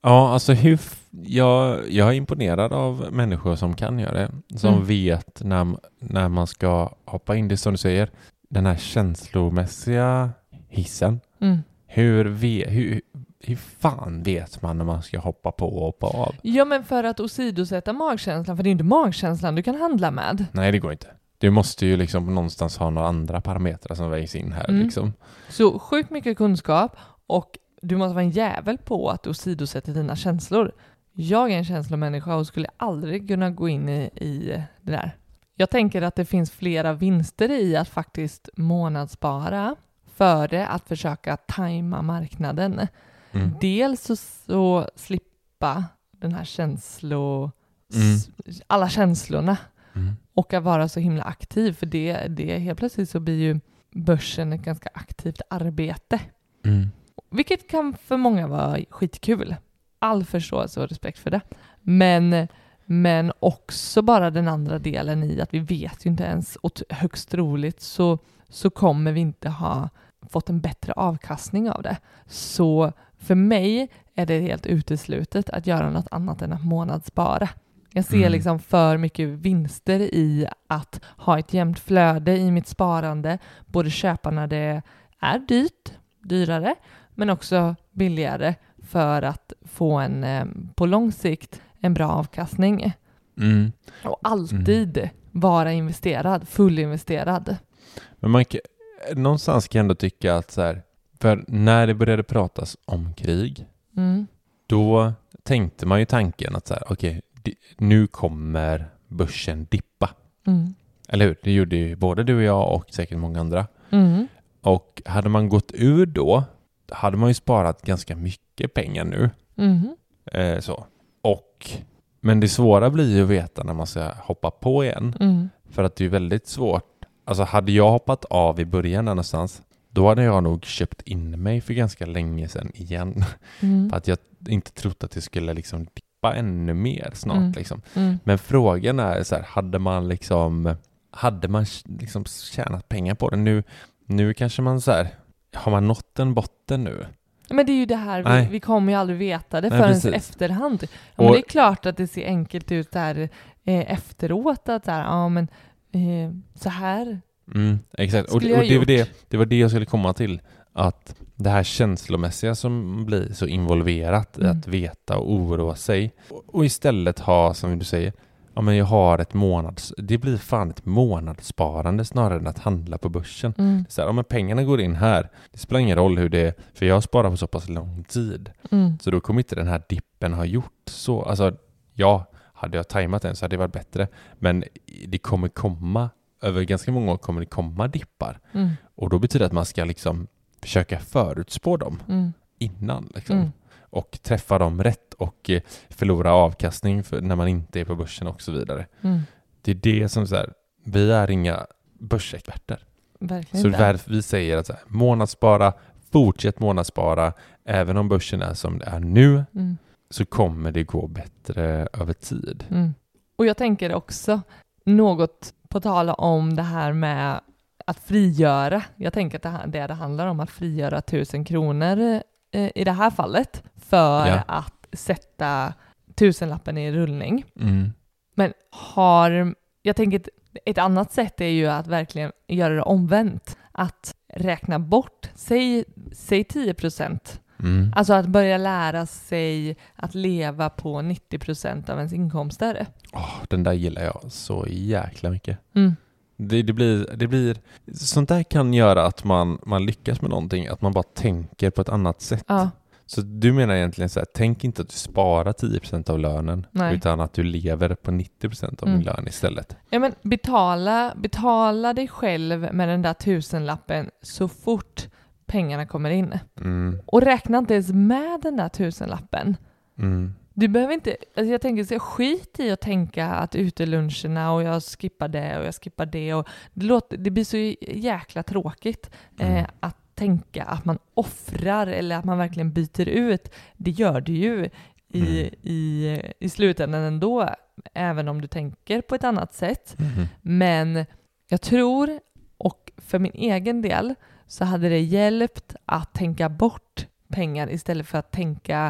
S7: Ja, alltså hur f- jag, jag är imponerad av människor som kan göra det. Som
S6: Mm.
S7: vet när, när man ska hoppa in. Det som du säger, den här känslomässiga hissen.
S6: Mm.
S7: Hur, ve, hur, hur fan vet man när man ska hoppa på och hoppa av?
S6: Ja, men för att åsidosätta magkänslan, för det är inte magkänslan du kan handla med.
S7: Nej, det går inte. Du måste ju liksom någonstans ha några andra parametrar som vägs in här.
S6: Mm.
S7: Liksom.
S6: Så sjukt mycket kunskap, och du måste vara en jävel på att åsidosätta dina känslor. Jag är en känslomänniska och skulle aldrig kunna gå in i, i det där. Jag tänker att det finns flera vinster i att faktiskt månadsspara före att försöka tajma marknaden.
S7: Mm.
S6: Dels så, så slippa den här känslo...
S7: Mm.
S6: s- alla känslorna.
S7: Mm.
S6: Och att vara så himla aktiv. För det, det helt plötsligt så blir ju börsen ett ganska aktivt arbete.
S7: Mm.
S6: Vilket kan för många vara skitkul. All förståelse och respekt för det. Men, men också bara den andra delen i att vi vet ju inte ens, och högst troligt så, så kommer vi inte ha fått en bättre avkastning av det. Så för mig är det helt uteslutet att göra något annat än att månadsspara. Jag ser
S7: Mm.
S6: liksom för mycket vinster i att ha ett jämnt flöde i mitt sparande. Både köpa när det är dyrt, dyrare, men också billigare för att få en eh, på lång sikt en bra avkastning.
S7: Mm.
S6: Och alltid vara investerad, fullinvesterad.
S7: Men man kan, någonstans kan jag ändå tycka att så här, för när det började pratas om krig,
S6: Mm.
S7: då tänkte man ju tanken att så här, okej, di- nu kommer börsen dippa.
S6: Mm.
S7: Eller hur? Det gjorde ju både du och jag och säkert många andra.
S6: Mm.
S7: Och hade man gått ur då, hade man ju sparat ganska mycket pengar nu.
S6: Mm.
S7: Eh, så. Och, men det svåra blir ju att veta när man ska hoppa på igen.
S6: Mm.
S7: För att det är väldigt svårt. Alltså hade jag hoppat av i början någonstans, då hade jag nog köpt in mig för ganska länge sedan igen.
S6: Mm.
S7: För att jag inte trott att det skulle liksom dippa ännu mer snart.
S6: Mm.
S7: Liksom.
S6: Mm.
S7: Men frågan är så här, hade man liksom hade man liksom tjänat pengar på det? Nu, nu kanske man så här, har man nått en botten nu?
S6: Men det är ju det här,
S7: Nej.
S6: vi, vi kommer ju aldrig veta det
S7: Nej,
S6: förrän
S7: precis.
S6: efterhand. Ja,
S7: Och-
S6: men det är klart att det ser enkelt ut där eh, efteråt, att där, ja men eh, så här.
S7: Mm, exakt. Och, och
S6: Skulle jag
S7: det, var
S6: gjort.
S7: det, det var det jag skulle komma till. Att det här känslomässiga som blir så involverat i
S6: Mm.
S7: att veta och oroa sig. Och, och istället ha, som du säger, ja men jag har ett månads... Det blir fan ett månadssparande snarare än att handla på börsen.
S6: Mm.
S7: Så här, ja men pengarna går in här. Det spelar ingen roll hur det är, för jag sparar på så pass lång tid.
S6: Mm.
S7: Så då kommer inte den här dippen ha gjort så. Alltså, ja, hade jag tajmat den så hade det varit bättre. Men det kommer komma, över ganska många år kommer det komma dippar.
S6: Mm.
S7: Och då betyder det att man ska liksom försöka förutspå dem
S6: Mm.
S7: innan. Liksom.
S6: Mm.
S7: Och träffa dem rätt och eh, förlora avkastning för när man inte är på börsen och så vidare.
S6: Mm.
S7: Det är det som så här, vi är inga börsexperter.
S6: Verkligen
S7: Så
S6: inte.
S7: därför vi säger att så här, månadsspara, fortsätt månadsspara, även om börsen är som det är nu,
S6: Mm.
S7: så kommer det gå bättre över tid.
S6: Mm. Och jag tänker också något på tala om det här med att frigöra. Jag tänker att det, här, det, det handlar om att frigöra tusen kronor eh, i det här fallet för
S7: Ja.
S6: att sätta tusenlappen i rullning.
S7: Mm.
S6: Men har, jag tänker ett, ett annat sätt är ju att verkligen göra det omvänt. Att räkna bort, säg, säg tio procent.
S7: Mm.
S6: Alltså att börja lära sig att leva på nittio procent av ens inkomster.
S7: Åh, den där gillar jag så jäkla mycket.
S6: Mm.
S7: Det, det, blir, det blir, sånt där kan göra att man, man lyckas med någonting, att man bara tänker på ett annat sätt.
S6: Ja.
S7: Så du menar egentligen så här, tänk inte att du sparar tio procent av lönen,
S6: Nej.
S7: utan att du lever på nittio procent av
S6: Mm.
S7: din lön istället.
S6: Ja, men betala, betala dig själv med den där tusenlappen så fort pengarna kommer in.
S7: Mm.
S6: Och räkna inte ens med den där tusenlappen.
S7: Mm.
S6: Du behöver inte, alltså jag tänker så skit i att tänka att uteluncherna och jag skippar det och jag skippar det och det, låter, det blir så jäkla tråkigt eh,
S7: Mm.
S6: att tänka att man offrar eller att man verkligen byter ut. Det gör du ju i,
S7: Mm.
S6: i, i slutändan ändå, även om du tänker på ett annat sätt.
S7: Mm.
S6: Men jag tror, och för min egen del, så hade det hjälpt att tänka bort pengar istället för att tänka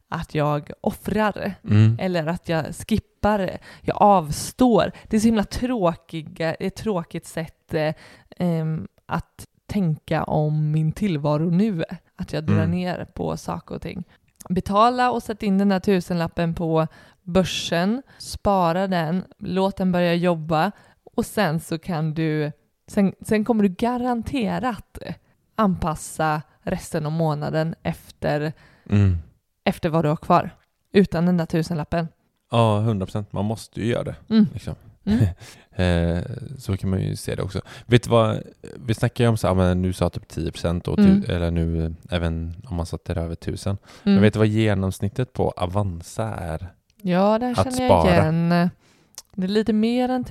S6: att jag offrar
S7: Mm.
S6: eller att jag skippar, jag avstår. Det är så himla tråkiga, ett tråkigt sätt eh, em, att tänka om min tillvaro nu. Att jag drar
S7: Mm.
S6: ner på saker och ting. Betala och sätta in den här tusenlappen på börsen, spara den, låt den börja jobba och sen så kan du, sen, sen kommer du garanterat anpassa resten av månaden efter,
S7: Mm.
S6: efter vad du har kvar. Utan den där tusenlappen.
S7: Ja, hundra procent. Man måste ju göra det.
S6: Mm.
S7: Liksom.
S6: Mm.
S7: eh, så kan man ju se det också. Vet du vad? Vi snackar ju om så här, men nu sa typ tio procent och
S6: Mm.
S7: tu- eller nu eh, även om man sätter över tusen.
S6: Mm.
S7: Men vet du vad genomsnittet på Avanza är?
S6: Ja, där
S7: Att
S6: känner jag
S7: spara.
S6: igen. Det är lite mer än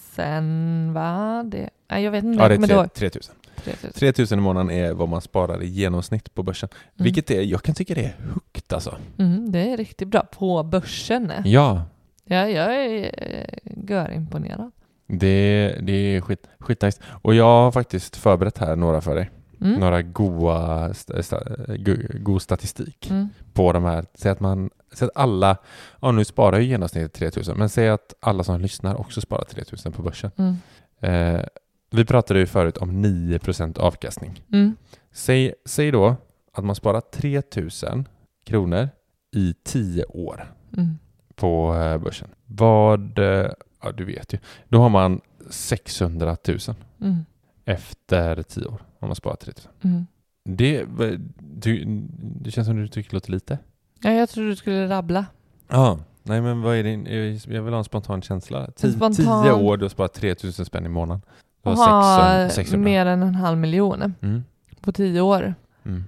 S6: tusen, va? Det, nej, jag vet inte.
S7: Ja, det är
S6: men
S7: tre-
S6: då,
S7: tre tusen.
S6: tre tusen.
S7: tre tusen i månaden är vad man sparar i genomsnitt på börsen.
S6: Mm.
S7: Vilket är, jag kan tycka det är högt alltså.
S6: Mm, det är riktigt bra. På börsen.
S7: Ja,
S6: Ja, jag är eh, görimponerad.
S7: det, det är skit, skitnice. Och jag har faktiskt förberett här några för dig.
S6: Mm.
S7: Några goa sta, sta, go, god statistik
S6: Mm.
S7: på de här. Säg att, man, säg att alla, ja nu sparar ju i genomsnitt tre tusen, men säg att alla som lyssnar också sparar tre tusen på börsen.
S6: Mm.
S7: Eh, vi pratade ju förut om nio procent avkastning.
S6: Mm.
S7: Säg, säg då att man sparar tre tusen kronor i tio år
S6: Mm.
S7: på eh, börsen. Vad, eh, ja du vet ju, då har man sexhundratusen
S6: Mm.
S7: efter tio år om man sparar tre tusen.
S6: Mm.
S7: Det, du, det känns som du tycker det låter lite.
S6: Ja, jag tror du skulle rabbla.
S7: Ja, nej men vad är din, jag vill ha en spontan känsla. Tio,
S6: spontan-
S7: tio år, du har sparat tre tusen spänn i månaden. Du har
S6: Ha
S7: sexhundra, sexhundra.
S6: mer än en halv miljon
S7: Mm,
S6: på tio år.
S7: mm.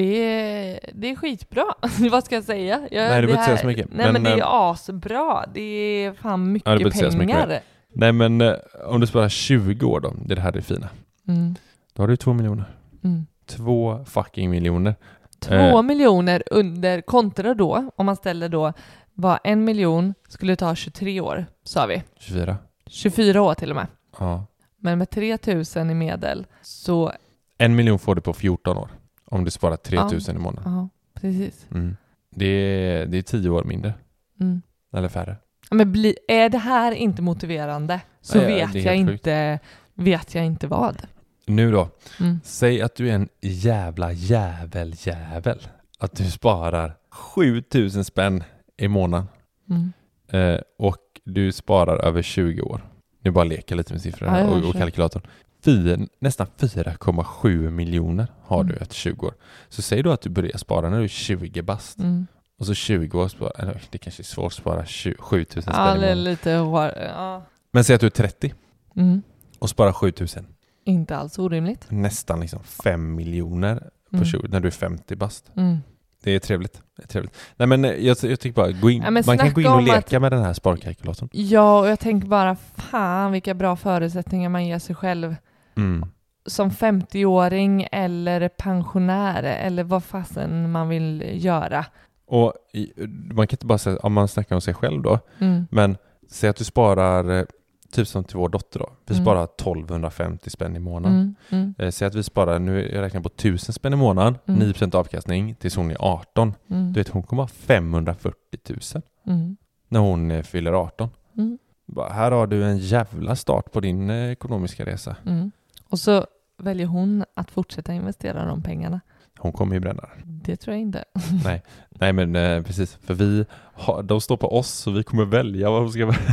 S6: Det, det är skitbra. Vad ska jag säga? Jag,
S7: Nej, du
S6: det
S7: behöver inte säga
S6: här-
S7: så mycket.
S6: Nej, men,
S7: Men,
S6: det
S7: eh,
S6: är asbra. Det är fan
S7: Ja, du
S6: mycket
S7: behöver inte säga så mycket
S6: pengar.
S7: Nej men eh, om du sparar tjugo år då, det är det här det är fina.
S6: Mm.
S7: Då har du två miljoner.
S6: Mm.
S7: Två fucking miljoner.
S6: Två
S7: Eh.
S6: miljoner under kontra då, om man ställer då vad en miljon skulle ta tjugotre år, sa vi.
S7: tjugofyra.
S6: tjugofyra år till och med.
S7: Ja.
S6: Men med tre tusen i medel så,
S7: En miljon får du på fjorton år. Om du sparar tre tusen i månaden.
S6: ja, precis.
S7: Mm. Det, är, det är tio år mindre.
S6: Mm.
S7: Eller färre.
S6: Ja, men bli, är det här inte motiverande så
S7: Ja, ja,
S6: vet,
S7: det är
S6: jag
S7: helt sjukt.
S6: inte, vet jag inte vad.
S7: Nu då.
S6: Mm.
S7: Säg att du är en jävla jävel jävel. Att du sparar sjutusen spänn i månaden.
S6: Mm.
S7: Eh, och du sparar över tjugo år. Nu bara leker lite med siffrorna
S6: Ja, ja,
S7: och, och
S6: kör.
S7: kalkylatorn. Fyra, nästan fyra komma sju miljoner har du
S6: Mm.
S7: efter tjugo år. Så säg då att du börjar spara när du är tjugo bast.
S6: Mm.
S7: Och så tjugo år spara, eller det kanske är svårt att spara sjutusen
S6: Ja,
S7: spänn i
S6: det är
S7: månaden.
S6: lite hår. Ja.
S7: Men säg att du är trettio
S6: Mm.
S7: och sparar sjutusen.
S6: Inte alls orimligt.
S7: Nästan liksom fem miljoner på
S6: Mm.
S7: tjugo, när du är femtio bast.
S6: Mm.
S7: Det är trevligt. Det är trevligt. Nej men jag, jag tycker bara, gå in,
S6: Ja, men
S7: man kan
S6: snacka
S7: gå in och
S6: om
S7: leka
S6: att-
S7: med den här sparkalkylatorn.
S6: Ja, och jag tänker bara fan vilka bra förutsättningar man ger sig själv
S7: Mm.
S6: som femtio-åring eller pensionär eller vad fasen man vill göra.
S7: Och i, man kan inte bara säga, om man snackar om sig själv då,
S6: Mm.
S7: men säg att du sparar, eh, typ som till vår dotter då, vi
S6: Mm.
S7: sparar tolvhundrafemtio spänn i månaden.
S6: Mm. Mm.
S7: Eh, säg att vi sparar, nu jag räknar på tusen spänn i månaden,
S6: Mm.
S7: nio procent avkastning tills hon är arton.
S6: Mm.
S7: Du vet, hon kommer ha femhundrafyrtio tusen
S6: Mm.
S7: när hon eh, fyller arton.
S6: Mm.
S7: Bara, här har du en jävla start på din eh, ekonomiska resa.
S6: Mm. Och så väljer hon att fortsätta investera de pengarna.
S7: Hon kommer ju bränna.
S6: Det tror jag inte.
S7: Nej men eh, precis, för vi har, de står på oss så vi kommer välja vad hon ska välja.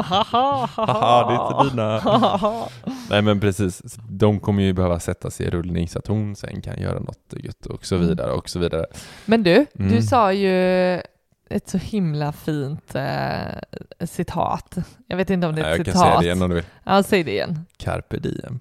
S7: Haha, det är inte dina. Nej men precis, de kommer ju behöva sätta sig i rullning så att hon sen kan göra något gött och så vidare och så vidare.
S6: Men du,
S7: Mm.
S6: du sa ju ett så himla fint eh, citat. Jag vet inte om det är
S7: Nej,
S6: ett
S7: jag kan
S6: citat.
S7: säga det igen om du vill.
S6: Ja, säg det igen.
S7: Carpe diem.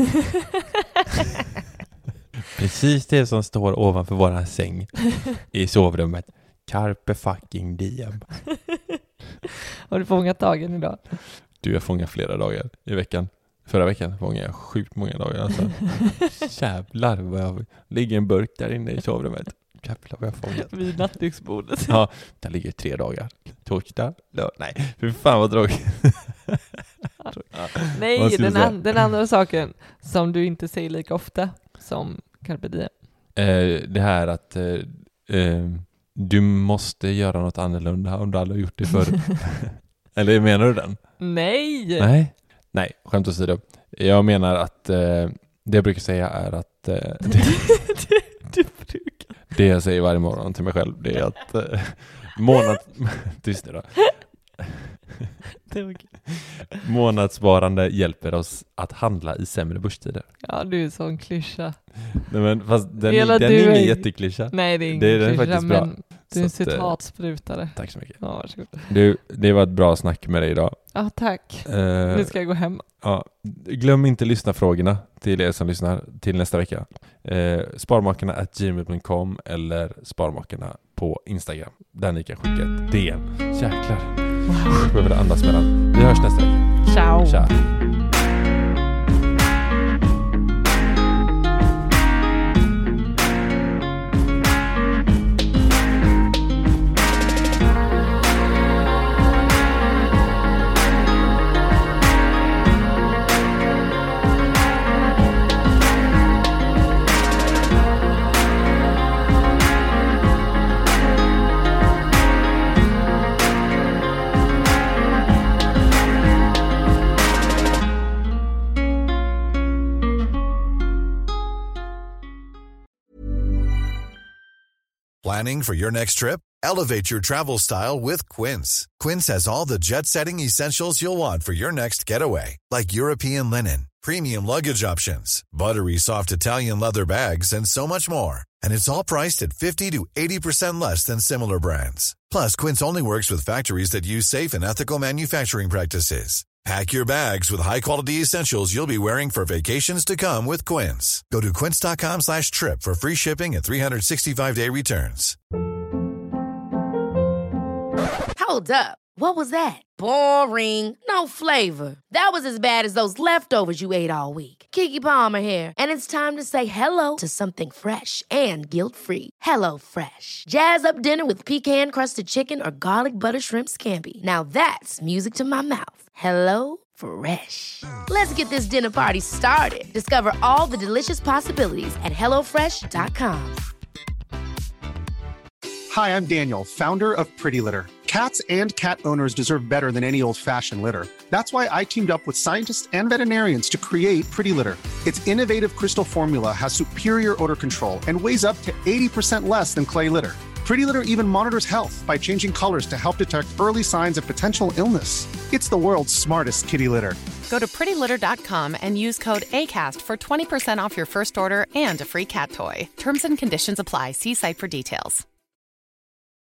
S7: Precis det som står ovanför våran säng i sovrummet. Carpe fucking diem.
S6: Har du fångat dagen idag?
S7: Du, jag fångar flera dagar i veckan. Förra veckan fångade jag sjukt många dagar. Alltså. Jävlar vad jag ligger en burk där inne i sovrummet. Jävlar vad jag fångat.
S6: Vid nattduksbordet.
S7: Ja, där ligger tre dagar. Torsdag, lördag. Nej, för fan vad tråkigt. Ja. Vad
S6: Nej,
S7: skulle
S6: den,
S7: du säga?
S6: an- den andra saken som du inte säger lika ofta som carpe diem.
S7: Eh, det här att eh, eh, Du måste göra något annorlunda om du aldrig har gjort det förr. Eller menar du den?
S6: Nej!
S7: Nej, Nej skämt åsido. Jag menar att eh, det jag brukar säga är att... Eh, det,
S6: du, du brukar...
S7: det jag säger varje morgon till mig själv, det är att eh, månad... Tyst nu då.
S6: Det var okej.
S7: Månadssparande hjälper oss att handla i sämre börstider.
S6: Ja, du är sån klyscha.
S7: Nej, men fast den,
S6: Hela
S7: den
S6: du
S7: är ingen
S6: är-
S7: jätteklyscha.
S6: Nej, det är ingen
S7: Det är den
S6: klyscha,
S7: faktiskt bra.
S6: men du är en
S7: Så att, eh,
S6: citatsprutare.
S7: Tack så mycket.
S6: Ja, varsågod.
S7: Du, det var ett bra snack med dig idag.
S6: Ja, tack.
S7: Eh,
S6: Nu ska jag gå hem.
S7: ja, glöm inte lyssna frågorna till er som lyssnar till nästa vecka. Eh, sparmakarna at gmail dot com eller sparmakarna på Instagram där ni kan skicka ett D M. Jäklar. Jag behöver andas mellan. Vi hörs nästa vecka.
S6: Ciao.
S7: Tja.
S9: Planning for your next trip? Elevate your travel style with Quince. Quince has all the jet-setting essentials you'll want for your next getaway, like European linen, premium luggage options, buttery soft Italian leather bags, and so much more. And it's all priced at fifty to eighty percent less than similar brands. Plus, Quince only works with factories that use safe and ethical manufacturing practices. Pack your bags with high-quality essentials you'll be wearing for vacations to come with Quince. Go to quince.com slash trip for free shipping and three sixty-five day returns.
S8: Hold up. What was that? Boring. No flavor. That was as bad as those leftovers you ate all week. Keke Palmer here, and it's time to say hello to something fresh and guilt-free. Hello Fresh. Jazz up dinner with pecan-crusted chicken or garlic butter shrimp scampi. Now that's music to my mouth. Hello Fresh. Let's get this dinner party started. Discover all the delicious possibilities at hello fresh dot com.
S4: Hi, I'm Daniel, founder of Pretty Litter. Cats and cat owners deserve better than any old-fashioned litter. That's why I teamed up with scientists and veterinarians to create Pretty Litter. Its innovative crystal formula has superior odor control and weighs up to eighty percent less than clay litter. Pretty Litter even monitors health by changing colors to help detect early signs of potential illness. It's the world's smartest kitty litter.
S5: Go to pretty litter dot com and use code ACAST for twenty percent off your first order and a free cat toy. Terms and conditions apply. See site for details.